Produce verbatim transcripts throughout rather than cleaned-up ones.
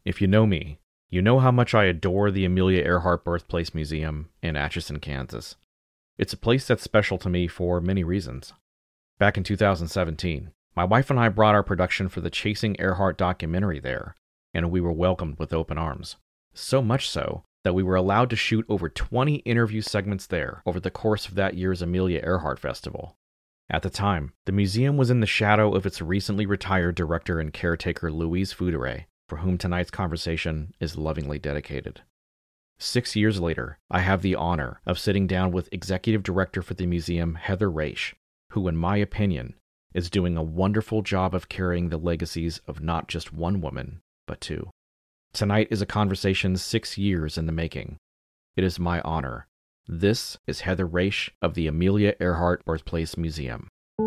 If you know me, you know how much I adore the Amelia Earhart Birthplace Museum in Atchison, Kansas. It's a place that's special to me for many reasons. Back in two thousand seventeen, my wife and I brought our production for the Chasing Earhart documentary there, and we were welcomed with open arms. So much so that we were allowed to shoot over twenty interview segments there over the course of that year's Amelia Earhart Festival. At the time, the museum was in the shadow of its recently retired director and caretaker Louise Fouderay, for whom tonight's conversation is lovingly dedicated. Six years later, I have the honor of sitting down with Executive Director for the museum, Heather Raiche, who, in my opinion, is doing a wonderful job of carrying the legacies of not just one woman, but two. Tonight is a conversation six years in the making. It is my honor. This is Heather Raiche of the Amelia Earhart Birthplace Museum.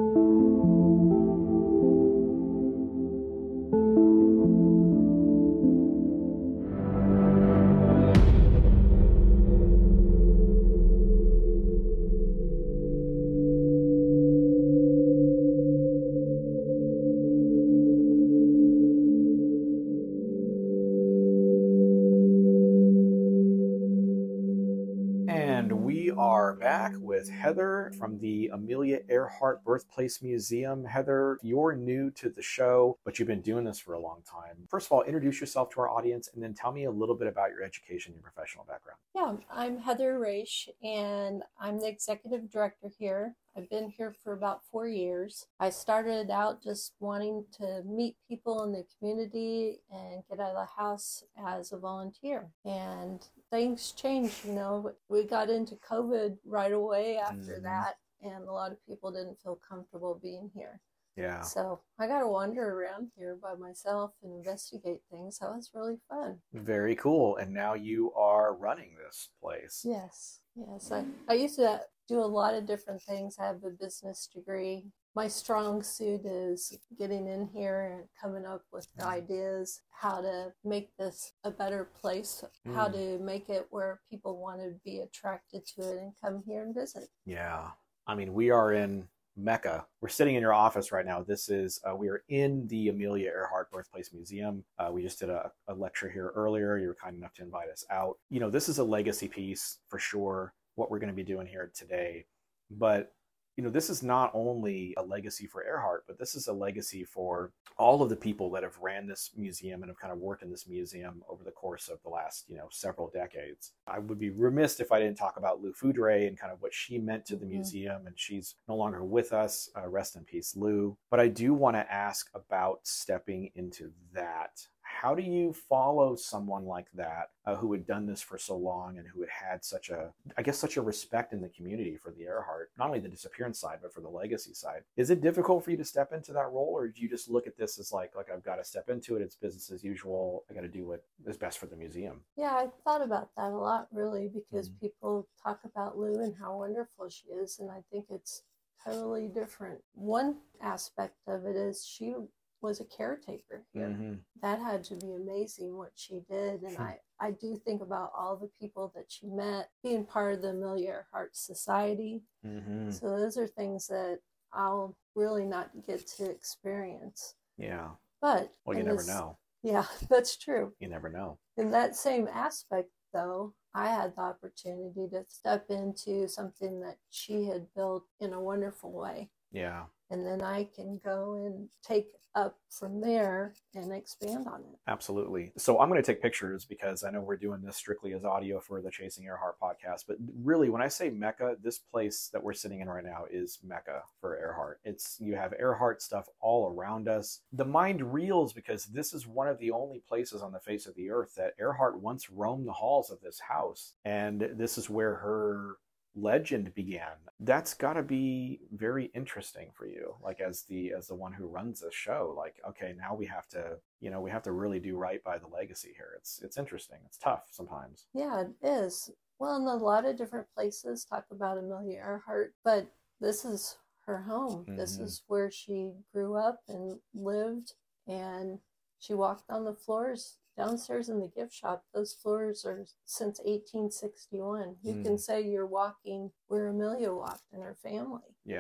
With Heather from the Amelia Earhart Birthplace Museum. Heather, you're new to the show, but you've been doing this for a long time. First of all, introduce yourself to our audience and then tell me a little bit about your education and your professional background. Yeah, I'm Heather Raiche, and I'm the executive director here. I've been here for about four years. I started out just wanting to meet people in the community and get out of the house as a volunteer. And things changed, you know. We got into COVID right away after mm-hmm. that, and a lot of people didn't feel comfortable being here. Yeah. So I got to wander around here by myself and investigate things. That was really fun. Very cool. And now you are running this place. Yes. Yes. I, I used to do a lot of different things. I have a business degree. My strong suit is getting in here and coming up with mm. ideas, how to make this a better place, mm. how to make it where people want to be attracted to it and come here and visit. Yeah. I mean, we are in Mecca. We're sitting in your office right now. This is, uh, we are in the Amelia Earhart Birthplace Museum. Uh, we just did a, a lecture here earlier. You were kind enough to invite us out. You know, this is a legacy piece for sure, what we're going to be doing here today. But, you know, this is not only a legacy for Earhart, but this is a legacy for all of the people that have ran this museum and have kind of worked in this museum over the course of the last, you know, several decades. I would be remiss if I didn't talk about Lou Fouderay and kind of what she meant to the mm-hmm. museum, and she's no longer with us. Uh, rest in peace, Lou. But I do want to ask about stepping into that. How do you follow someone like that uh, who had done this for so long and who had had such a, I guess, such a respect in the community for the Earhart, not only the disappearance side, but for the legacy side? Is it difficult for you to step into that role, or do you just look at this as like, like I've got to step into it, it's business as usual, I got to do what is best for the museum? Yeah, I thought about that a lot, really, because mm-hmm. people talk about Lou and how wonderful she is, and I think it's totally different. One aspect of it is she was a caretaker here. Mm-hmm. That had to be amazing what she did. And I, I do think about all the people that she met, being part of the Amelia Earhart Society. Mm-hmm. So those are things that I'll really not get to experience. Yeah. But well, you never this, know. Yeah, that's true. You never know. In that same aspect, though, I had the opportunity to step into something that she had built in a wonderful way. Yeah. And then I can go and take up from there and expand on it. Absolutely. So I'm going to take pictures because I know we're doing this strictly as audio for the Chasing Earhart podcast. But really, when I say Mecca, this place that we're sitting in right now is Mecca for Earhart. It's, you have Earhart stuff all around us. The mind reels because this is one of the only places on the face of the earth that Earhart once roamed the halls of this house. And this is where her legend began. That's got to be very interesting for you, like as the as the one who runs this show. Like, okay, now we have to, you know, we have to really do right by the legacy here. It's it's interesting. It's tough sometimes. Yeah, it is. Well, and a lot of different places talk about Amelia Earhart, but this is her home. Mm-hmm. This is where she grew up and lived, and she walked on the floors downstairs in the gift shop. Those floors are since eighteen sixty-one. You mm. can say you're walking where Amelia walked and her family. Yeah.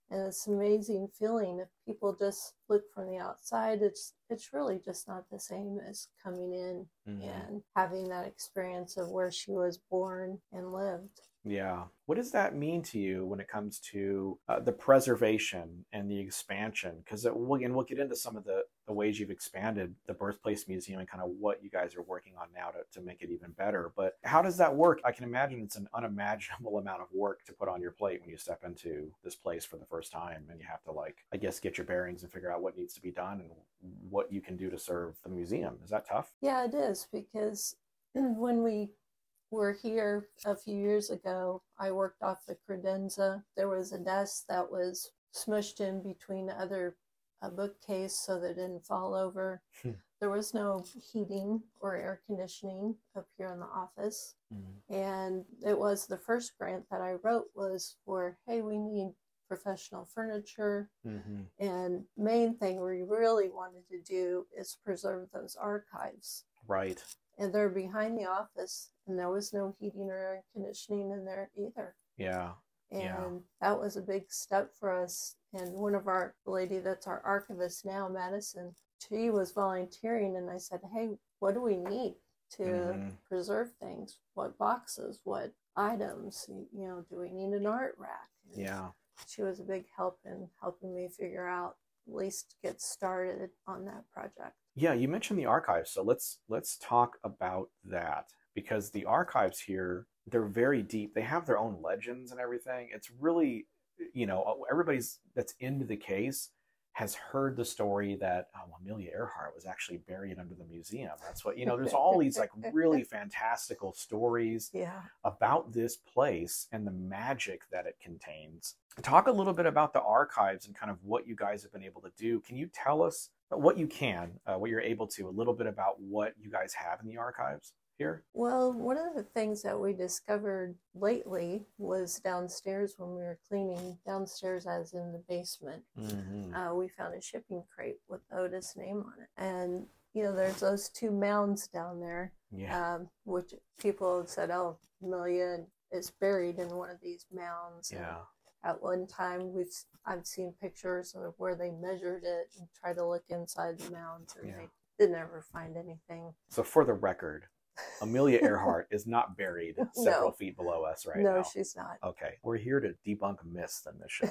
And it's an amazing feeling. If people just look from the outside, it's it's really just not the same as coming in mm-hmm. and having that experience of where she was born and lived. Yeah. What does that mean to you when it comes to uh, the preservation and the expansion? Because we'll, and we'll get into some of the, the ways you've expanded the Birthplace Museum and kind of what you guys are working on now to, to make it even better. But how does that work? I can imagine it's an unimaginable amount of work to put on your plate when you step into this place for the first time. And you have to, like, I guess, get your bearings and figure out what needs to be done and what you can do to serve the museum. Is that tough? Yeah, it is, because when we were here a few years ago, I worked off the credenza. There was a desk that was smushed in between other a bookcase so that it didn't fall over. Hmm. There was no heating or air conditioning up here in the office. Mm-hmm. And it was the first grant that I wrote was for, hey, we need professional furniture. Mm-hmm. And main thing we really wanted to do is preserve those archives. Right. And they're behind the office, and there was no heating or air conditioning in there either. Yeah. And yeah. that was a big step for us. And one of our, the lady that's our archivist now, Madison, she was volunteering, and I said, hey, what do we need to mm-hmm. preserve things? What boxes? What items? You know, do we need an art rack? And yeah. she was a big help in helping me figure out, at least get started on that project. Yeah, you mentioned the archives, so let's let's talk about that, because the archives here, they're very deep. They have their own legends and everything. It's really, you know, everybody's that's into the case has heard the story that oh, Amelia Earhart was actually buried under the museum. That's what, you know, there's all these like really fantastical stories yeah. about this place and the magic that it contains. Talk a little bit about the archives and kind of what you guys have been able to do. Can you tell us what you can, uh, what you're able to, a little bit about what you guys have in the archives here? Well, one of the things that we discovered lately was downstairs when we were cleaning, downstairs as in the basement, mm-hmm. uh, we found a shipping crate with Otis' name on it. And, you know, there's those two mounds down there, yeah. um, which people have said, oh, Amelia is buried in one of these mounds. Yeah. And at one time, we've I've seen pictures of where they measured it and tried to look inside the mounds, and yeah. they did never find anything. So for the record, Amelia Earhart is not buried several no. feet below us right no, now. No, she's not. Okay. We're here to debunk myths in this show.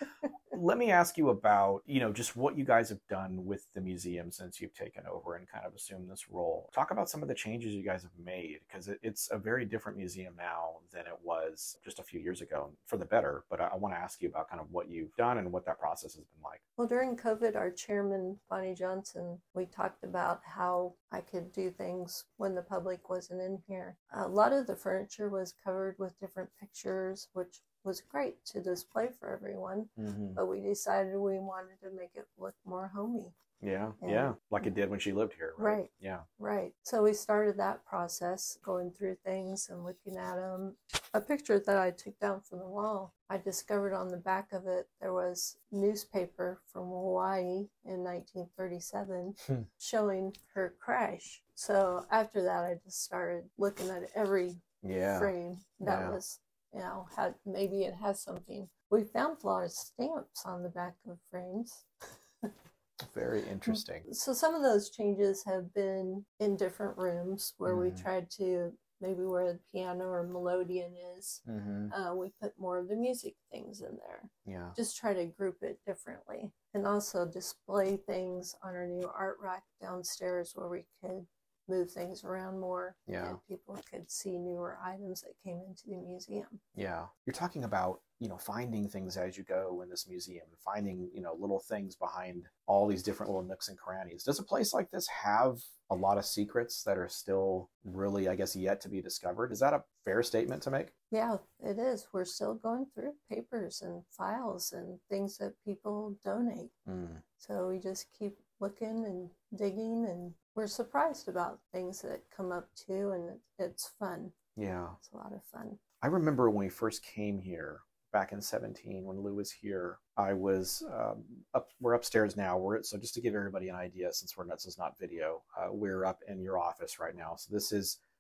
Let me ask you about, you know, just what you guys have done with the museum since you've taken over and kind of assumed this role. Talk about some of the changes you guys have made, because it, it's a very different museum now than it was just a few years ago, for the better. But I, I want to ask you about kind of what you've done and what that process has been like. Well, during COVID, our chairman, Bonnie Johnson, we talked about how I could do things when the public wasn't in here. A lot of the furniture was covered with different pictures, which was great to display for everyone, mm-hmm. but we decided we wanted to make it look more homey. Yeah, and, yeah, like it did when she lived here, right? Right. Yeah. Right. So we started that process, going through things and looking at them. A picture that I took down from the wall, I discovered on the back of it, there was newspaper from Hawaii in nineteen thirty-seven hmm. showing her crash. So after that, I just started looking at every yeah. frame that yeah. was, you know, had maybe it has something. We found a lot of stamps on the back of frames. Very interesting. So some of those changes have been in different rooms where mm-hmm. we tried to, maybe where the piano or melodeon is, mm-hmm. uh, we put more of the music things in there. Yeah. Just try to group it differently. And also display things on our new art rack downstairs where we could move things around more. Yeah. And people could see newer items that came into the museum. Yeah. You're talking about, you know, finding things as you go in this museum, finding, you know, little things behind all these different little nooks and crannies. Does a place like this have a lot of secrets that are still really, I guess, yet to be discovered? Is that a fair statement to make? Yeah, it is. We're still going through papers and files and things that people donate. Mm. So we just keep looking and digging, and we're surprised about things that come up too, and it's fun. Yeah. It's a lot of fun. I remember when we first came here back in seventeen, when Lou was here, I was um, up, we're upstairs now. We're so just to give everybody an idea, since we're not, this is not video, uh, we're up in your office right now. So this is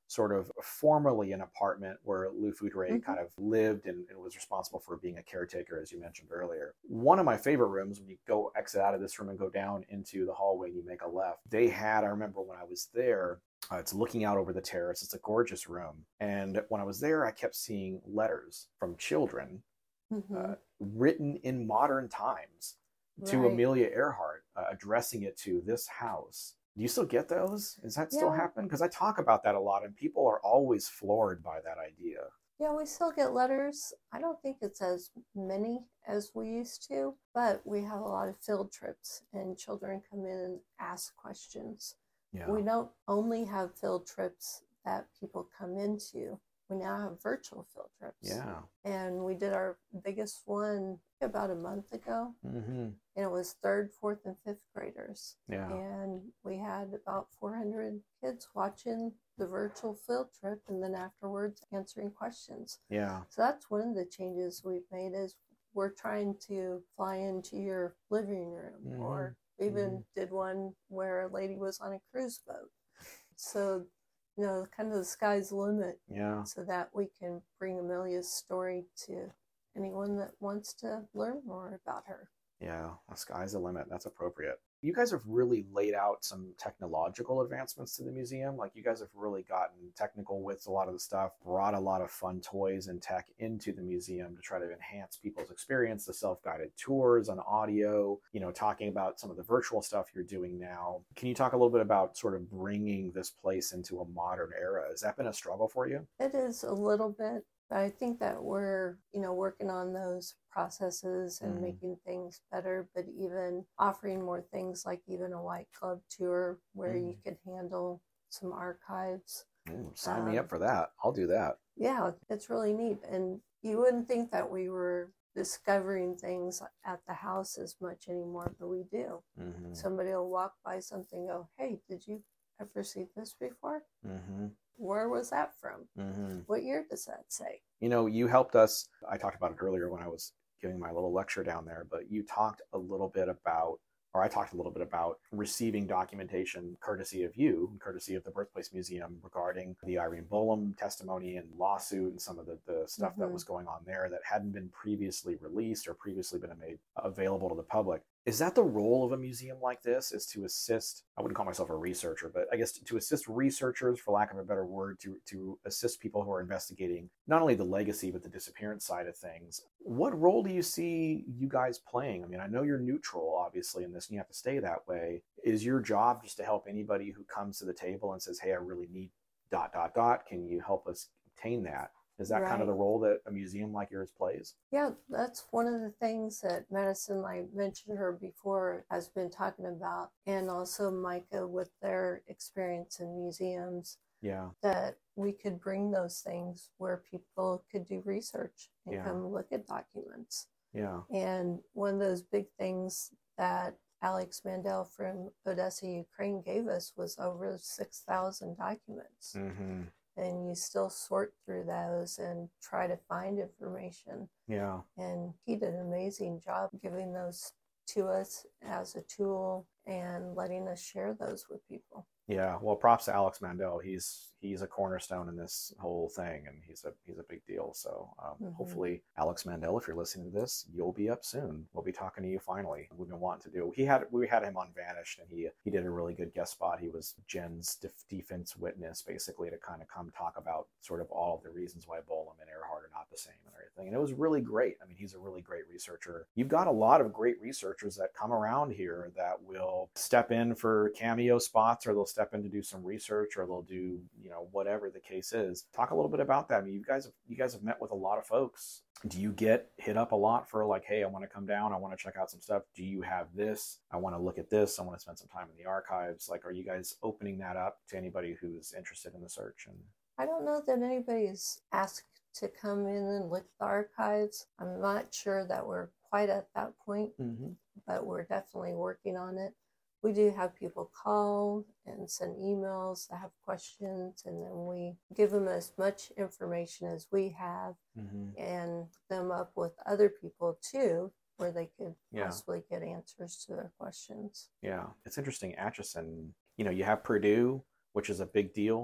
sort of formerly an apartment where Lou Foudray Mm-hmm. kind of lived and, and was responsible for being a caretaker, as you mentioned earlier. One of my favorite rooms, when you go exit out of this room and go down into the hallway and you make a left, they had, I remember when I was there, uh, it's looking out over the terrace. It's a gorgeous room. And when I was there, I kept seeing letters from children Mm-hmm. uh, written in modern times to Right. Amelia Earhart, uh, addressing it to this house. Do you still get those? Does that still Yeah. happen? Because I talk about that a lot, and people are always floored by that idea. Yeah, we still get letters. I don't think it's as many as we used to, but we have a lot of field trips and children come in and ask questions. Yeah. We don't only have field trips that people come into. We now have virtual field trips. Yeah. And we did our biggest one about a month ago. Mm-hmm. And it was third, fourth, and fifth graders. Yeah. And we had about four hundred kids watching the virtual field trip and then afterwards answering questions. Yeah. So that's one of the changes we've made is we're trying to fly into your living room, Mhm. or even Mhm. did one where a lady was on a cruise boat. So, you know, kind of the sky's the limit Yeah. so that we can bring Amelia's story to anyone that wants to learn more about her. Yeah. The sky's the limit. That's appropriate. You guys have really laid out some technological advancements to the museum. Like, you guys have really gotten technical with a lot of the stuff, brought a lot of fun toys and tech into the museum to try to enhance people's experience, the self-guided tours on audio, you know, talking about some of the virtual stuff you're doing now. Can you talk a little bit about sort of bringing this place into a modern era? Has that been a struggle for you? It is a little bit, but I think that we're, you know, working on those processes and Mhm. making things better, but even offering more things like even a white glove tour where you Mm. could handle some archives. Ooh, sign me Um, up for that. I'll do that. Yeah, it's really neat. And you wouldn't think that we were discovering things at the house as much anymore, but we do. Mm-hmm. Somebody will walk by something and go, hey, did you ever see this before? Mm-hmm. Where was that from? Mm-hmm. What year does that say? You know, you helped us. I talked about it earlier when I was giving my little lecture down there, but you talked a little bit about, or I talked a little bit about receiving documentation courtesy of you, courtesy of the Birthplace Museum regarding the Irene Bolam testimony and lawsuit and some of the, the stuff that Mhm. was going on there that hadn't been previously released or previously been made available to the public. Is that the role of a museum like this, is to assist, I wouldn't call myself a researcher, but I guess to assist researchers, for lack of a better word, to, to assist people who are investigating not only the legacy, but the disappearance side of things? What role do you see you guys playing? I mean, I know you're neutral, obviously, in this, and you have to stay that way. Is your job just to help anybody who comes to the table and says, hey, I really need dot, dot, dot. Can you help us obtain that? Is that kind of Right. the role that a museum like yours plays? Yeah, that's one of the things that Madison, I mentioned her before, has been talking about, and also Micah with their experience in museums, Yeah. that we could bring those things where people could do research and Yeah. come look at documents. Yeah. And one of those big things that Alex Mandel from Odessa, Ukraine gave us was over six thousand documents. Mm-hmm. And you still sort through those and try to find information. Yeah. And he did an amazing job giving those to us as a tool and letting us share those with people. Yeah, well, props to Alex Mandel. He's he's a cornerstone in this whole thing, and he's a he's a big deal. So um, Mhm. hopefully, Alex Mandel, if you're listening to this, you'll be up soon. We'll be talking to you finally. We've been wanting to do. He had we had him on Vanished, and he he did a really good guest spot. He was Jen's def- defense witness, basically, to kind of come talk about sort of all of the reasons why Bolam and Earhart are not the same and everything. And it was really great. I mean, he's a really great researcher. You've got a lot of great researchers that come around here that will step in for cameo spots, or they'll step in to do some research, or they'll do, you know, whatever the case is. Talk a little bit about that. I mean, you guys have, you guys have met with a lot of folks. Do you get hit up a lot for like, hey, I want to come down, I want to check out some stuff? Do you have this? I want to look at this. I want to spend some time in the archives. Like, are you guys opening that up to anybody who's interested in the search? And I don't know that anybody's asked to come in and look at the archives. I'm not sure that we're quite at that point, mm-hmm. but we're definitely working on it. We do have people call and send emails that have questions, and then we give them as much information as we have Mm-hmm. and them up with other people too, where they could Yeah. possibly get answers to their questions. Yeah, it's interesting. Atchison, you know, you have Purdue, which is a big deal.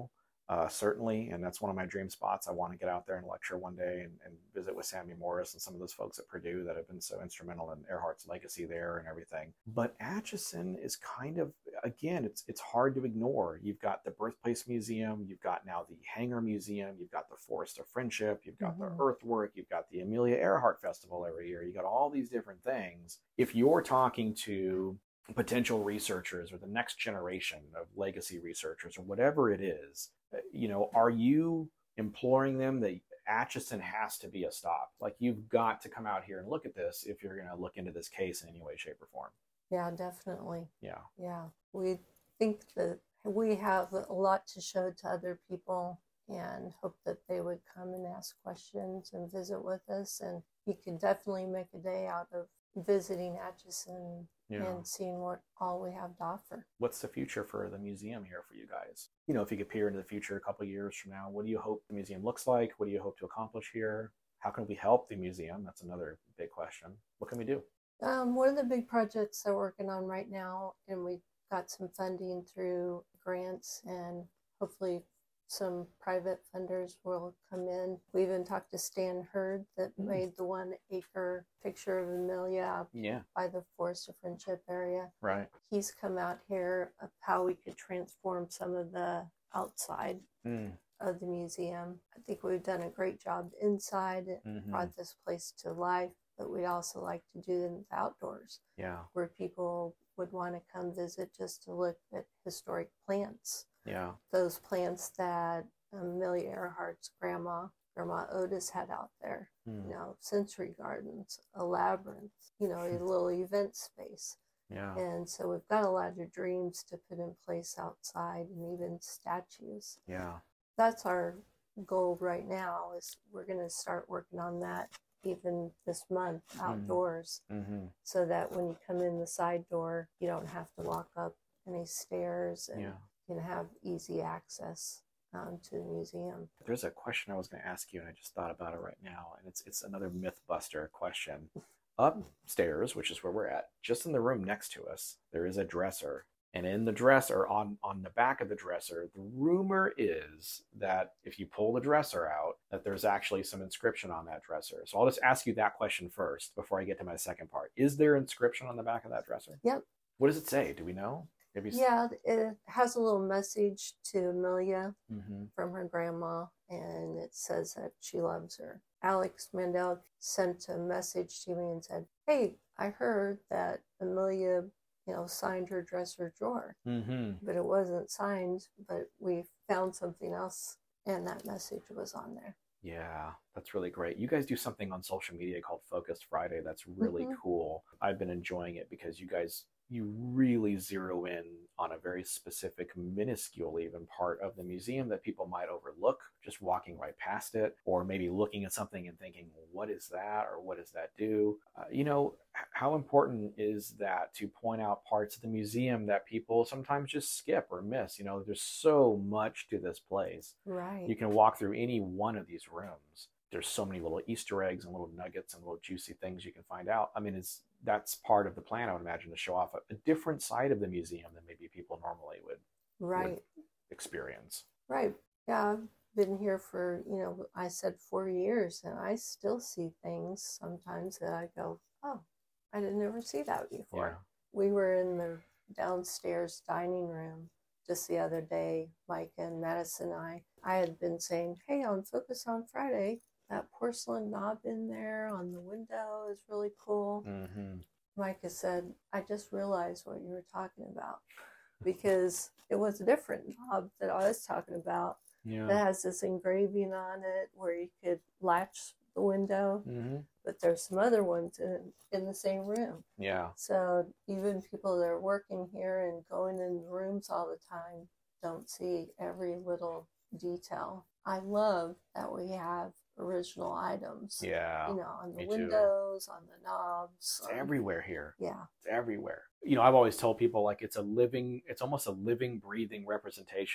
uh, certainly, and that's one of my dream spots. I want to get out there and lecture one day and, and visit with Sammy Morris and some of those folks at Purdue that have been so instrumental in Earhart's legacy there and everything. But Atchison is kind of, again, it's it's hard to ignore. You've got the Birthplace Museum, you've got now the Hangar Museum, you've got the Forest of Friendship, you've got mm-hmm. the Earthwork, you've got the Amelia Earhart Festival every year. You got all these different things. If you're talking to potential researchers or the next generation of legacy researchers or whatever it is, you know, are you imploring them that Atchison has to be a stop? Like, you've got to come out here and look at this if you're going to look into this case in any way, shape, or form. Yeah, definitely. Yeah. Yeah. We think that we have a lot to show to other people and hope that they would come and ask questions and visit with us. And you can definitely make a day out of visiting Atchison yeah. and seeing what all we have to offer. What's the future for the museum here for you guys? You know, if you could peer into the future a couple of years from now, what do you hope the museum looks like? What do you hope to accomplish here? How can we help the museum? That's another big question. What can we do? Um, one of the big projects they're working on right now, and we got some funding through grants, and hopefully some private funders will come in. We even talked to Stan Hurd that mm. made the one acre picture of Amelia yeah. by the Forest of Friendship area. Right. He's come out here of how we could transform some of the outside mm. of the museum. I think we've done a great job inside. It mm-hmm. brought this place to life, but we'd also like to do it in the outdoors. Yeah. Where people would want to come visit just to look at historic plants. Yeah. Those plants that Amelia Earhart's grandma, Grandma Otis had out there. Mm. You know, sensory gardens, a labyrinth, you know, a little event space. Yeah. And so we've got a lot of dreams to put in place outside and even statues. Yeah. That's our goal right now, is we're going to start working on that even this month outdoors mm-hmm. so that when you come in the side door, you don't have to walk up any stairs and yeah. can have easy access um, to the museum. There's a question I was going to ask you, and I just thought about it right now, and it's it's another Mythbuster question. Upstairs, which is where we're at, just in the room next to us, there is a dresser. And in the dresser, on, on the back of the dresser, the rumor is that if you pull the dresser out, that there's actually some inscription on that dresser. So I'll just ask you that question first before I get to my second part. Is there inscription on the back of that dresser? Yep. What does it say? Do we know? Have you yeah, it has a little message to Amelia mm-hmm. from her grandma, and it says that she loves her. Alex Mandel sent a message to me and said, hey, I heard that Amelia, you know, signed her dresser drawer, mm-hmm. but it wasn't signed, but we found something else, and that message was on there. Yeah, that's really great. You guys do something on social media called Focused Friday. That's really mm-hmm. cool. I've been enjoying it because you guys, you really zero in on a very specific, minuscule even part of the museum that people might overlook just walking right past it, or maybe looking at something and thinking, well, what is that? Or what does that do? Uh, you know, how important is that to point out parts of the museum that people sometimes just skip or miss? You know, there's so much to this place. Right. You can walk through any one of these rooms. There's so many little Easter eggs and little nuggets and little juicy things you can find out. I mean, it's that's part of the plan, I would imagine, to show off a, a different side of the museum than maybe people normally would, right. would experience. Right. Yeah, I've been here for, you know, I said four years, and I still see things sometimes that I go, oh, I didn't ever see that before. Yeah. We were in the downstairs dining room just the other day, Mike and Madison and I. I had been saying, hey, on Focus on Friday, that porcelain knob in there on the window is really cool. Mm-hmm. Micah said, I just realized what you were talking about, because it was a different knob that I was talking about yeah. that has this engraving on it where you could latch the window, mm-hmm. but there's some other ones in, in the same room. Yeah. So even people that are working here and going in the rooms all the time don't see every little detail. I love that we have original items. Yeah. You know, on the windows, too. On the knobs. It's on, everywhere here. Yeah. It's everywhere. You know, I've always told people, like, it's a living, it's almost a living, breathing representation of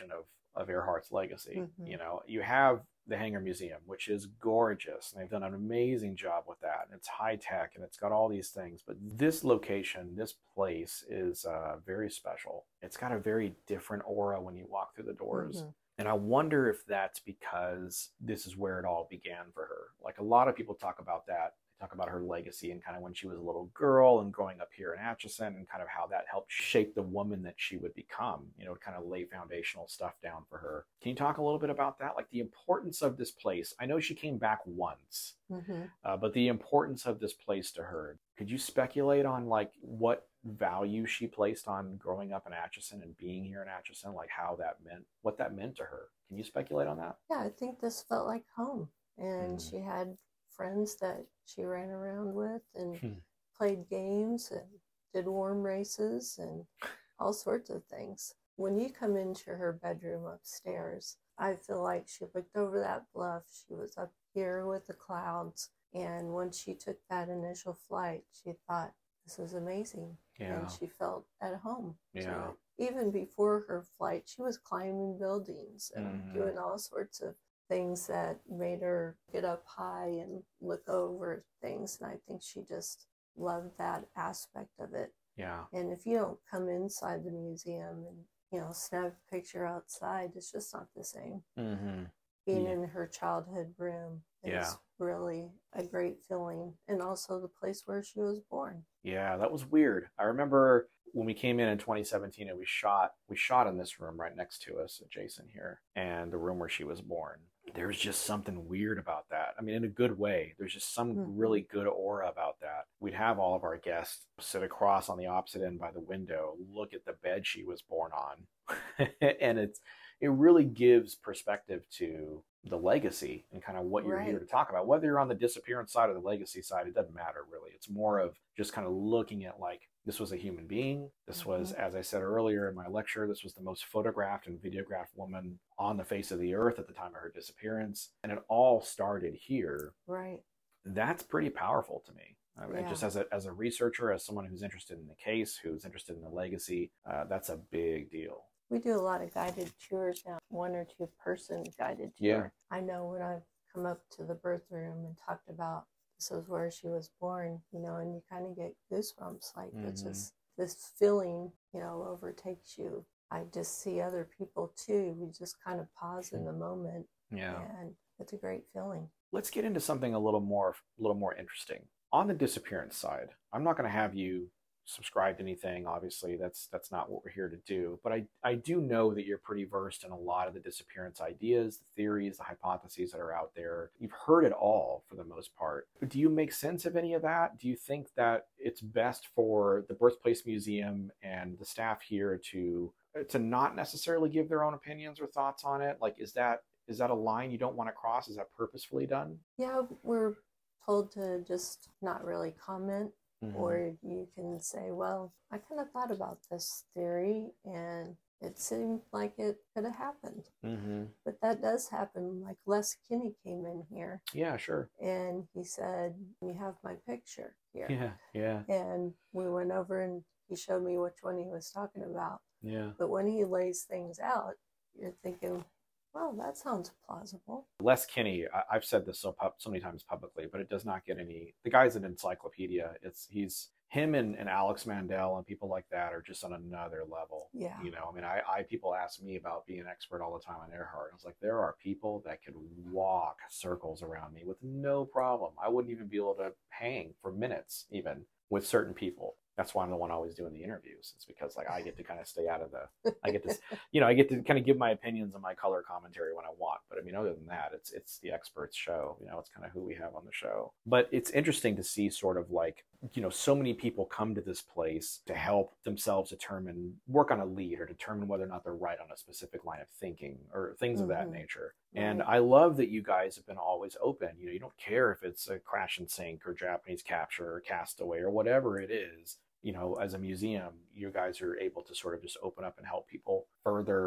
of Earhart's legacy. Mm-hmm. You know, you have the Hangar Museum, which is gorgeous, and they've done an amazing job with that. And it's high tech, and it's got all these things. But this location, this place, is uh, very special. It's got a very different aura when you walk through the doors. Mm-hmm. And I wonder if that's because this is where it all began for her. Like, a lot of people talk about that. Talk about her legacy and kind of when she was a little girl and growing up here in Atchison, and kind of how that helped shape the woman that she would become, you know, kind of lay foundational stuff down for her. Can you talk a little bit about that? Like the importance of this place. I know she came back once, mm-hmm. uh, but the importance of this place to her. Could you speculate on like what value she placed on growing up in Atchison and being here in Atchison, like how that meant, what that meant to her? Can you speculate on that? Yeah, I think this felt like home, and mm. she had friends that she ran around with and hmm. played games and did warm races and all sorts of things. When you come into her bedroom upstairs, I feel like she looked over that bluff. She was up here with the clouds. And when she took that initial flight, she thought, this is amazing. Yeah. And she felt at home. Yeah. So even before her flight, she was climbing buildings and mm-hmm. doing all sorts of things that made her get up high and look over things. And I think she just loved that aspect of it. Yeah. And if you don't come inside the museum and, you know, snap a picture outside, it's just not the same. Mm-hmm. Being yeah. in her childhood room is yeah. really a great feeling. And also the place where she was born. Yeah, that was weird. I remember when we came in in twenty seventeen and we shot, we shot in this room right next to us, adjacent here, and the room where she was born. There's just something weird about that. I mean, in a good way. There's just some mm-hmm. really good aura about that. We'd have all of our guests sit across on the opposite end by the window, look at the bed she was born on. And it's it really gives perspective to the legacy and kind of what you're right. here to talk about. Whether you're on the disappearance side or the legacy side, it doesn't matter really. It's more of just kind of looking at like, this was a human being. This mm-hmm. was, as I said earlier in my lecture, this was the most photographed and videographed woman on the face of the earth at the time of her disappearance. And it all started here. Right. That's pretty powerful to me. I mean, yeah. Just as a, as a researcher, as someone who's interested in the case, who's interested in the legacy, uh, that's a big deal. We do a lot of guided tours now, one or two person guided tour. Yeah. I know when I've come up to the birth room and talked about this is where she was born, you know, and you kind of get goosebumps, like mm-hmm. it's just this feeling, you know, overtakes you. I just see other people too. We just kind of pause in the moment. Yeah. And it's a great feeling. Let's get into something a little more, a little more interesting. On the disappearance side, I'm not going to have you subscribe to anything. Obviously, that's that's not what we're here to do. But I, I do know that you're pretty versed in a lot of the disappearance ideas, the theories, the hypotheses that are out there. You've heard it all for the most part. Do you make sense of any of that? Do you think that it's best for the Birthplace Museum and the staff here to to not necessarily give their own opinions or thoughts on it? Like, is that is that a line you don't want to cross? Is that purposefully done? Yeah, we're told to just not really comment. Mm-hmm. Or you can say, well, I kind of thought about this theory and it seemed like it could have happened. Mm-hmm. But that does happen. Like Les Kinney came in here. Yeah, sure. And he said, you have my picture here. Yeah, yeah. And we went over and he showed me which one he was talking about. Yeah. But when he lays things out, you're thinking, well, that sounds plausible. Les Kinney, I, I've said this so pub, so many times publicly, but it does not get any. The guy's an encyclopedia. It's he's him and, and Alex Mandel and people like that are just on another level. Yeah. You know, I mean, I, I people ask me about being an expert all the time on Earhart. I was like, there are people that could walk circles around me with no problem. I wouldn't even be able to hang for minutes, even with certain people. That's why I'm the one always doing the interviews. It's because like I get to kind of stay out of the, I get to, you know, I get to kind of give my opinions and my color commentary when I want. But I mean, other than that, it's it's the experts show. You know, it's kind of who we have on the show. But it's interesting to see sort of like, you know, so many people come to this place to help themselves determine, work on a lead or determine whether or not they're right on a specific line of thinking or things mm-hmm. of that nature. Right. And I love that you guys have been always open. You know, you don't care if it's a crash and sink or Japanese capture or castaway or whatever it is. You know, as a museum, you guys are able to sort of just open up and help people further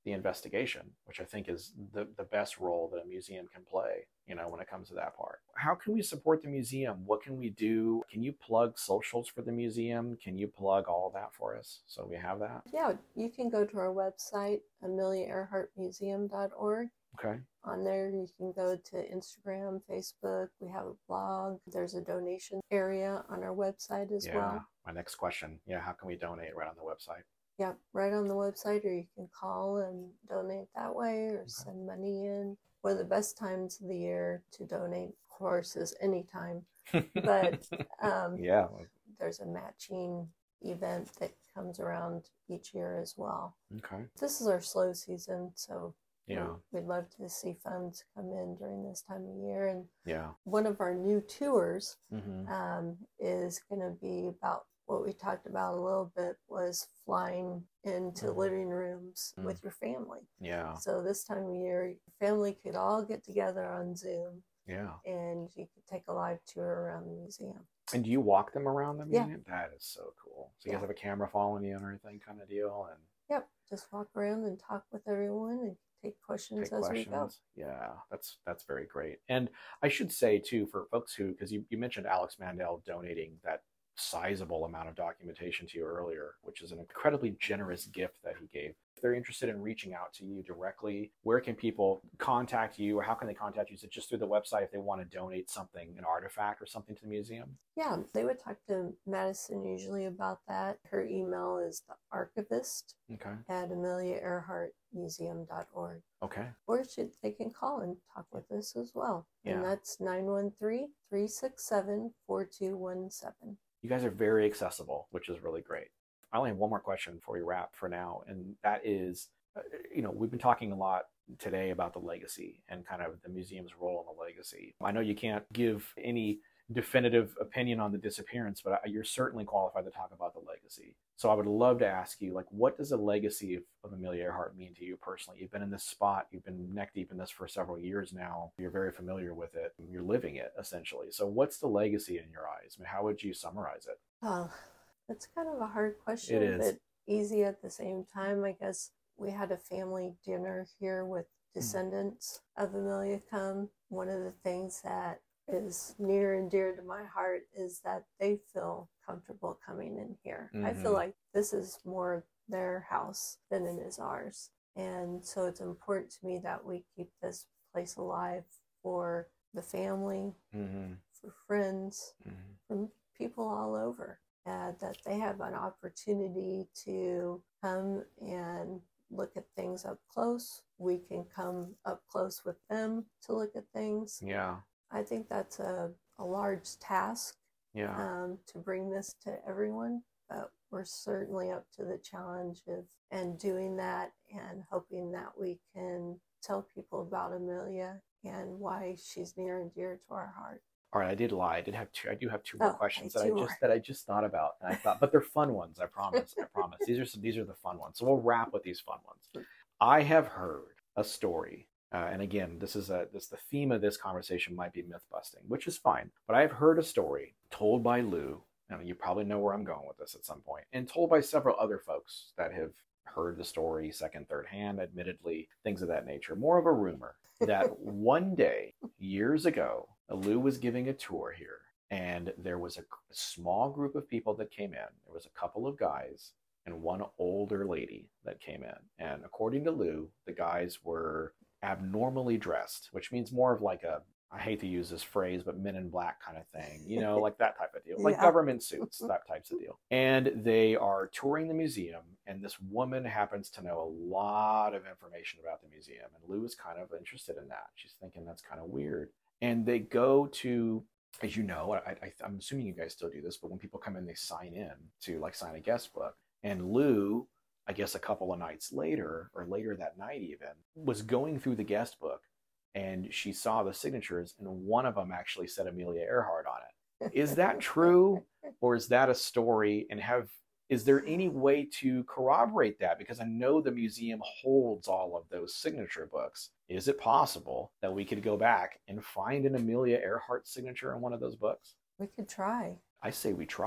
the investigation, which I think is the, the best role that a museum can play, you know, when it comes to that part. How can we support the museum? What can we do? Can you plug socials for the museum? Can you plug all of that for us so we have that? Yeah, you can go to our website, amelia earhart museum dot org. Okay. On there, you can go to Instagram, Facebook. We have a blog. There's a donation area on our website as Yeah. well. My next question. Yeah. How can we donate right on the website? Yeah, right on the website, or you can call and donate that way or Okay. send money in. One of the best times of the year to donate, of course, is anytime. But um, yeah. there's a matching event that comes around each year as well. Okay. This is our slow season, so Yeah. we'd love to see funds come in during this time of year. And Yeah. one of our new tours Mm-hmm. um, is going to be about what we talked about a little bit, was flying into Mhm. living rooms Mm. with your family. Yeah. So this time of year, your family could all get together on Zoom Yeah. and you could take a live tour around the museum. And do you walk them around the Yeah. museum? That is so cool. So you Yeah. guys have a camera following you and everything kind of deal, and Yep, just walk around and talk with everyone and take questions take as we go. questions. Yeah, that's that's very great. And I should say too, for folks who, because you, you mentioned Alex Mandel donating that sizable amount of documentation to you earlier, which is an incredibly generous gift that he gave. If they're interested in reaching out to you directly, where can people contact you, or how can they contact you? Is it just through the website if they want to donate something, an artifact or something to the museum? Yeah, they would talk to Madison usually about that. Her email is the archivist Okay. at amelia earhart museum dot org. Okay. Or should, they can call and talk with us as well. Yeah. And that's nine one three, three six seven, four two one seven. You guys are very accessible, which is really great. I only have one more question before we wrap for now, and that is, uh, you know, we've been talking a lot today about the legacy and kind of the museum's role in the legacy. I know you can't give any definitive opinion on the disappearance, but you're certainly qualified to talk about the legacy. So I would love to ask you, like, what does the legacy of, of Amelia Earhart mean to you personally? You've been in this spot, you've been neck deep in this for several years now. You're very familiar with it. You're living it, essentially. So what's the legacy in your eyes? I mean, how would you summarize it? Oh, that's kind of a hard question, It is. but easy at the same time. I guess we had a family dinner here with descendants mm. of Amelia come. One of the things that is near and dear to my heart is that they feel comfortable coming in here. Mm-hmm. I feel like this is more their house than it is ours. And so it's important to me that we keep this place alive for the family, mm-hmm. for friends, mm-hmm. from people all over, uh, that they have an opportunity to come and look at things up close. We can come up close with them to look at things. Yeah. I think that's a, a large task, yeah. um, to bring this to everyone, but we're certainly up to the challenge of and doing that and hoping that we can tell people about Amelia and why she's near and dear to our heart. All right, I did lie. I did have two. I do have two more oh, questions that I more. just that I just thought about, and I thought, but they're fun ones. I promise. I promise. These are some, these are the fun ones. So we'll wrap with these fun ones. I have heard a story. Uh, and again, this is a this the theme of this conversation might be myth busting, which is fine. But I've heard a story told by Lou, and you probably know where I'm going with this at some point, and told by several other folks that have heard the story second, third hand, admittedly, things of that nature. More of a rumor that one day, years ago, Lou was giving a tour here, and there was a small group of people that came in. There was a couple of guys and one older lady that came in. And according to Lou, the guys were abnormally dressed, which means more of like a, I hate to use this phrase, but Men in Black kind of thing, you know, like that type of deal, like yeah. government suits, that types of deal. And they are touring the museum, and this woman happens to know a lot of information about the museum, and Lou is kind of interested in that. She's thinking that's kind of weird. And they go to, as you know, I, I, I'm assuming you guys still do this, but when people come in, they sign in to like sign a guest book. And Lou, I guess a couple of nights later, or later that night even, was going through the guest book, and she saw the signatures, and one of them actually said Amelia Earhart on it. Is that true, or is that a story? And have is there any way to corroborate that? Because I know the museum holds all of those signature books. Is it possible that we could go back and find an Amelia Earhart signature in one of those books? We could try. I say we try.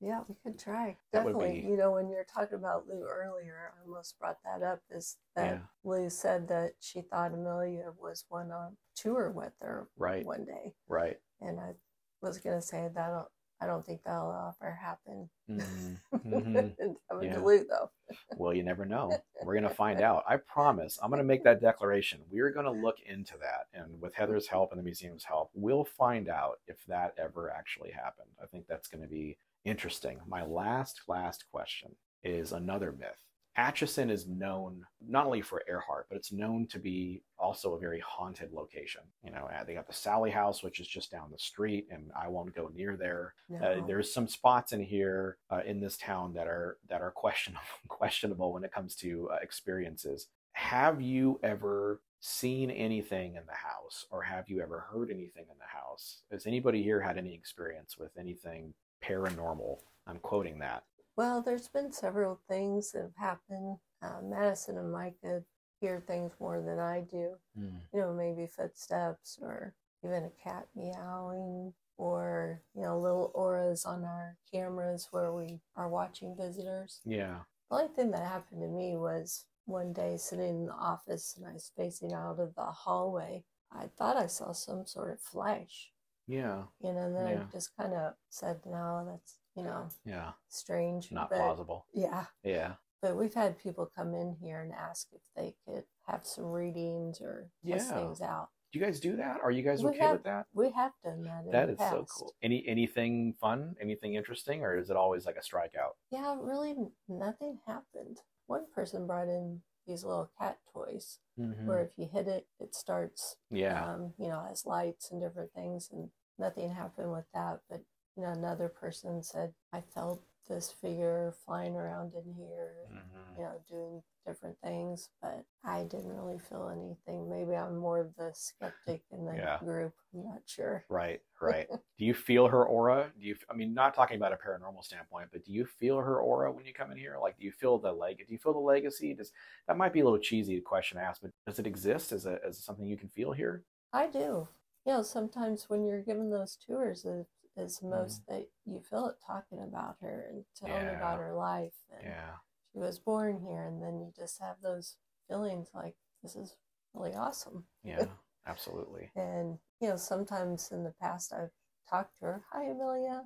Yeah, we could try. That would Definitely. be- You know, when you were talking about Lou earlier, I almost brought that up, is that Yeah. Lou said that she thought Amelia was one on tour with her Right. one day. Right. And I was going to say that I don't think that'll ever happen. Mm-hmm. Mm-hmm. Having Yeah. to Lou, though. Well, you never know. We're going to find out. I promise. I'm going to make that declaration. We're going to look into that. And with Heather's help and the museum's help, we'll find out if that ever actually happened. I think that's going to be interesting. My last, last question is another myth. Atchison is known not only for Earhart, but it's known to be also a very haunted location. You know, they got the Sally House, which is just down the street, and I won't go near there. No. Uh, there's some spots in here uh, in this town that are that are questionable, questionable when it comes to uh, experiences. Have you ever seen anything in the house, or have you ever heard anything in the house? Has anybody here had any experience with anything paranormal? I'm quoting that. Well, there's been several things that have happened. Uh, Madison and Micah hear things more than I do. Mm. You know, maybe footsteps or even a cat meowing, or, you know, little auras on our cameras where we are watching visitors. Yeah. The only thing that happened to me was one day sitting in the office and I was facing out of the hallway. I thought I saw some sort of flash. Yeah. You know, and then Yeah. I just kind of said, no, that's, you know, Yeah. strange. Not but, plausible. Yeah. Yeah. But we've had people come in here and ask if they could have some readings or test Yeah. things out. Do you guys do that? Are you guys We okay have- with that? We have done that in That the is past. so cool. Any anything fun? Anything interesting? Or is it always like a strikeout? Yeah, really nothing happened. One person brought in these little cat toys Mm-hmm. where if you hit it, it starts, Yeah. um, you know, has lights and different things, and nothing happened with that. But, you know, another person said, I felt this figure flying around in here, Mm-hmm. you know, doing different things, but I didn't really feel anything. Maybe I'm more of the skeptic in the Yeah. group. I'm not sure. Right, right. Do you feel her aura? Do you? I mean, not talking about a paranormal standpoint, but do you feel her aura when you come in here? Like, do you feel the leg? Do you feel the legacy? Does that might be a little cheesy question to ask, but does it exist as a as something you can feel here? I do. You know, sometimes when you're given those tours, it is the most that you feel it talking about her and telling Mm-hmm. Yeah. about her life. And Yeah, she was born here, and then you just have those feelings like, this is really awesome. yeah, absolutely. And, you know, sometimes in the past I've talked to her, hi, Amelia.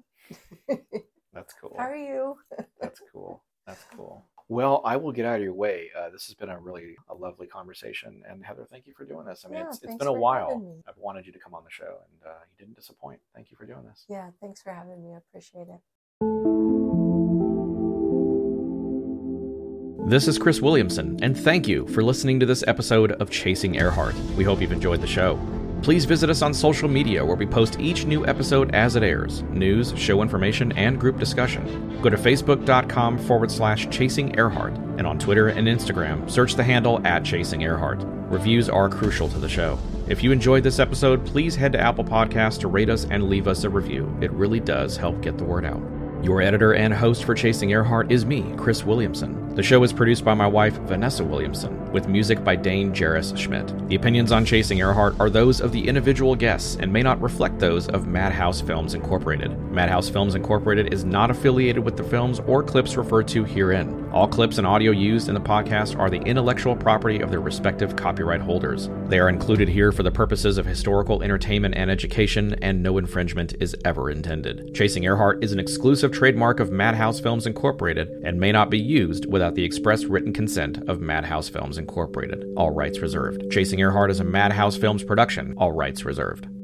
That's cool. How are you? That's cool. That's cool. Well, I will get out of your way. Uh, this has been a really a lovely conversation, and Heather, thank you for doing this. I mean, Yeah, it's it's thanks been a for while. having me. I've wanted you to come on the show, and uh, you didn't disappoint. Thank you for doing this. Yeah, thanks for having me. I appreciate it. This is Chris Williamson, and thank you for listening to this episode of Chasing Earhart. We hope you've enjoyed the show. Please visit us on social media where we post each new episode as it airs, news, show information, and group discussion. Go to facebook.com forward slash Chasing Earhart, and on Twitter and Instagram, search the handle at Chasing Earhart. Reviews are crucial to the show. If you enjoyed this episode, please head to Apple Podcasts to rate us and leave us a review. It really does help get the word out. Your editor and host for Chasing Earhart is me, Chris Williamson. The show is produced by my wife, Vanessa Williamson, with music by Dane Jarris Schmidt. The opinions on Chasing Earhart are those of the individual guests and may not reflect those of Madhouse Films Incorporated. Madhouse Films Incorporated is not affiliated with the films or clips referred to herein. All clips and audio used in the podcast are the intellectual property of their respective copyright holders. They are included here for the purposes of historical entertainment and education, and no infringement is ever intended. Chasing Earhart is an exclusive trademark of Madhouse Films Incorporated and may not be used without the express written consent of Madhouse Films Incorporated. All rights reserved. Chasing Earhart is a Madhouse Films production. All rights reserved.